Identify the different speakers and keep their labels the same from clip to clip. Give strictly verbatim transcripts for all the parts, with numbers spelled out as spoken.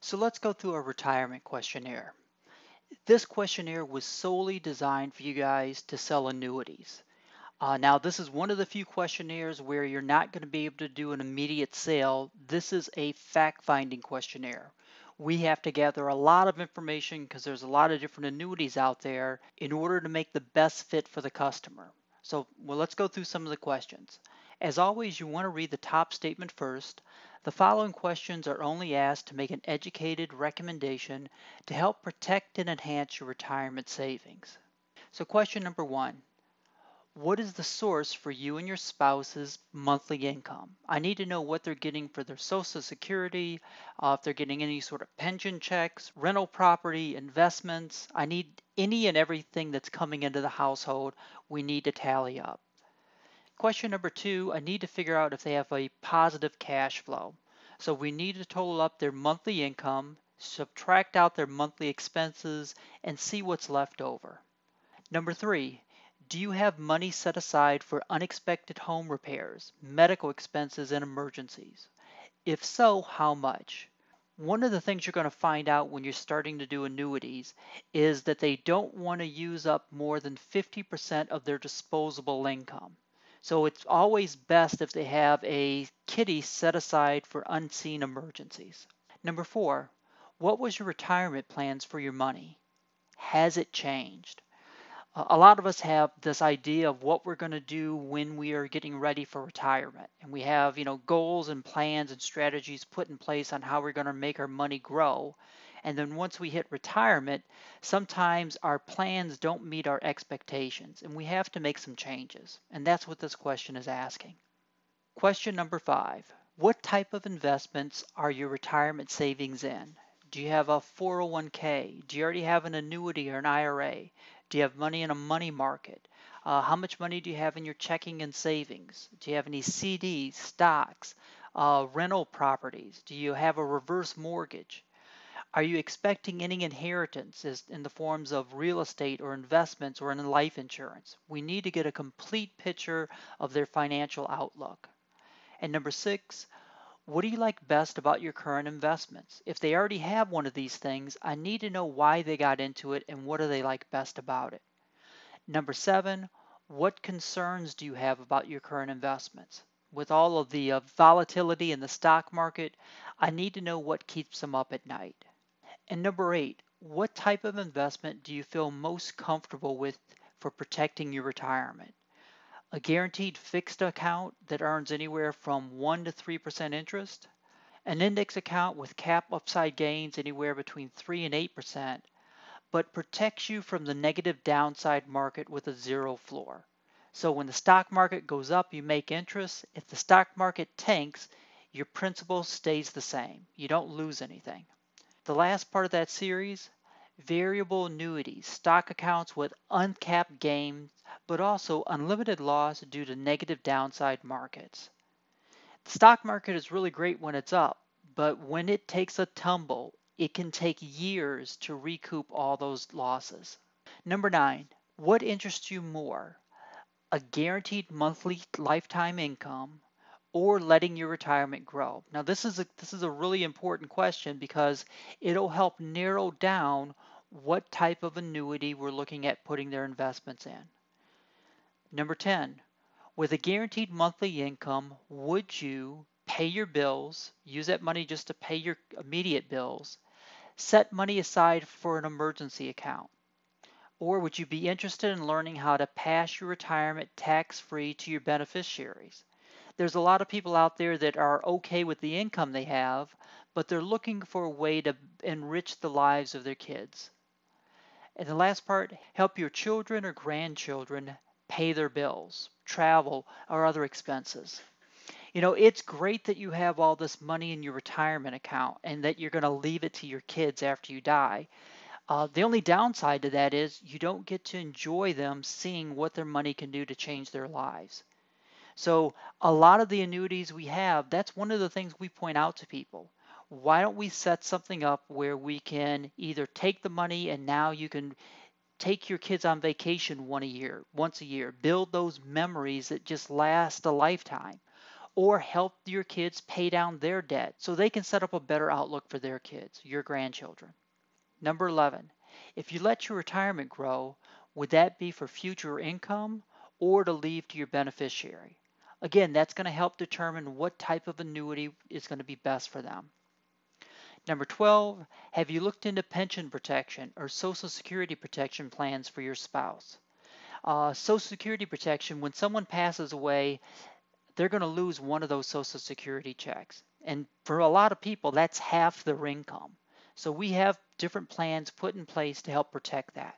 Speaker 1: So let's go through a retirement questionnaire. This questionnaire was solely designed for you guys to sell annuities. Uh, now, this is one of the few questionnaires where you're not going to be able to do an immediate sale. This is a fact-finding questionnaire. We have to gather a lot of information because there's a lot of different annuities out there in order to make the best fit for the customer. So, well, let's go through some of the questions. As always, you want to read the top statement first. The following questions are only asked to make an educated recommendation to help protect and enhance your retirement savings. So, question number one. What is the source for you and your spouse's monthly income? I need to know what they're getting for their Social Security, uh, if they're getting any sort of pension checks, rental property, investments. I need any and everything that's coming into the household. We need to tally up. Question number two, I need to figure out if they have a positive cash flow. So we need to total up their monthly income, subtract out their monthly expenses, and see what's left over. Number three, do you have money set aside for unexpected home repairs, medical expenses, and emergencies? If so, how much? One of the things you're going to find out when you're starting to do annuities is that they don't want to use up more than fifty percent of their disposable income. So it's always best if they have a kitty set aside for unseen emergencies. Number four, what was your retirement plans for your money? Has it changed? A lot of us have this idea of what we're going to do when we are getting ready for retirement. And we have, you know, goals and plans and strategies put in place on how we're going to make our money grow. And then once we hit retirement, sometimes our plans don't meet our expectations and we have to make some changes. And that's what this question is asking. Question number five. What type of investments are your retirement savings in? Do you have a four oh one k? Do you already have an annuity or an I R A? Do you have money in a money market? Uh, how much money do you have in your checking and savings? Do you have any C Ds, stocks, uh, rental properties? Do you have a reverse mortgage? Are you expecting any inheritances in the forms of real estate or investments or in life insurance? We need to get a complete picture of their financial outlook. And number six, what do you like best about your current investments? If they already have one of these things, I need to know why they got into it and what do they like best about it. Number seven, what concerns do you have about your current investments? With all of the uh, volatility in the stock market, I need to know what keeps them up at night. And number eight, what type of investment do you feel most comfortable with for protecting your retirement? A guaranteed fixed account that earns anywhere from one to three percent interest, an index account with cap upside gains anywhere between three and eight percent, but protects you from the negative downside market with a zero floor. So when the stock market goes up, you make interest. If the stock market tanks, your principal stays the same. You don't lose anything. The last part of that series, variable annuities, stock accounts with uncapped gains, but also unlimited loss due to negative downside markets. The stock market is really great when it's up, but when it takes a tumble, it can take years to recoup all those losses. Number nine, what interests you more? A guaranteed monthly lifetime income or letting your retirement grow? Now this is a this is a really important question because it'll help narrow down what type of annuity we're looking at putting their investments in. Number ten, with a guaranteed monthly income, would you pay your bills, use that money just to pay your immediate bills, set money aside for an emergency account? Or would you be interested in learning how to pass your retirement tax-free to your beneficiaries? There's a lot of people out there that are okay with the income they have, but they're looking for a way to enrich the lives of their kids. And the last part, help your children or grandchildren pay their bills, travel, or other expenses. You know, it's great that you have all this money in your retirement account and that you're going to leave it to your kids after you die. Uh, the only downside to that is you don't get to enjoy them seeing what their money can do to change their lives. So a lot of the annuities we have, that's one of the things we point out to people. Why don't we set something up where we can either take the money and now you can take your kids on vacation one a year, once a year, build those memories that just last a lifetime. or help your kids pay down their debt so they can set up a better outlook for their kids, your grandchildren. Number eleven, if you let your retirement grow, would that be for future income or to leave to your beneficiary? Again, that's going to help determine what type of annuity is going to be best for them. Number twelve, have you looked into pension protection or Social Security protection plans for your spouse? Uh, Social Security protection, when someone passes away, they're going to lose one of those Social Security checks. And for a lot of people, that's half their income. So we have different plans put in place to help protect that.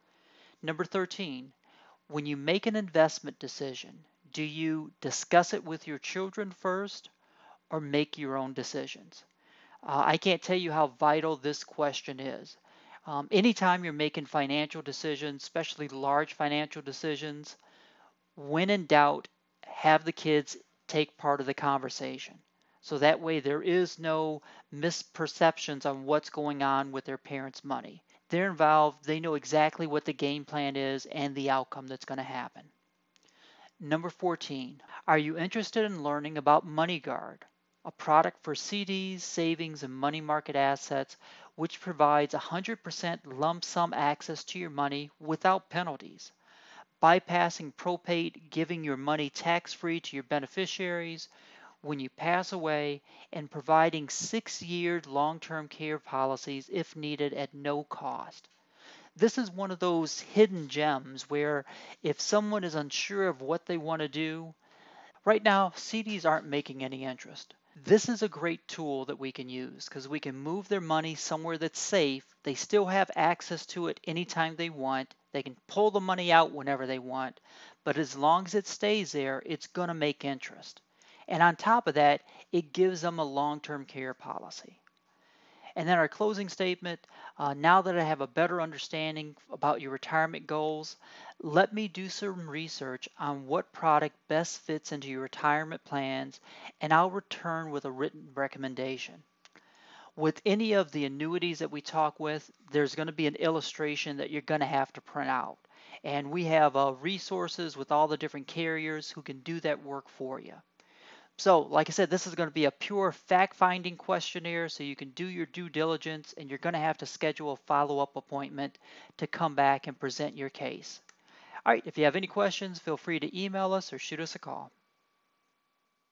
Speaker 1: Number thirteen, when you make an investment decision, do you discuss it with your children first or make your own decisions? Uh, I can't tell you how vital this question is. Um, anytime you're making financial decisions, especially large financial decisions, when in doubt, have the kids take part of the conversation. So that way there is no misperceptions on what's going on with their parents' money. They're involved, they know exactly what the game plan is and the outcome that's going to happen. Number fourteen, are you interested in learning about MoneyGuard, a product for C Ds, savings, and money market assets, which provides one hundred percent lump sum access to your money without penalties, bypassing probate, giving your money tax-free to your beneficiaries when you pass away, and providing six-year long-term care policies if needed at no cost. This is one of those hidden gems where if someone is unsure of what they want to do, right now C Ds aren't making any interest. This is a great tool that we can use because we can move their money somewhere that's safe. They still have access to it anytime they want. They can pull the money out whenever they want, but as long as it stays there, it's going to make interest. And on top of that, it gives them a long-term care policy. And then our closing statement, uh, now that I have a better understanding about your retirement goals, let me do some research on what product best fits into your retirement plans, and I'll return with a written recommendation. With any of the annuities that we talk with, there's going to be an illustration that you're going to have to print out. And we have uh, resources with all the different carriers who can do that work for you. So, like I said, this is going to be a pure fact-finding questionnaire, so you can do your due diligence, and you're going to have to schedule a follow-up appointment to come back and present your case. All right, if you have any questions, feel free to email us or shoot us a call.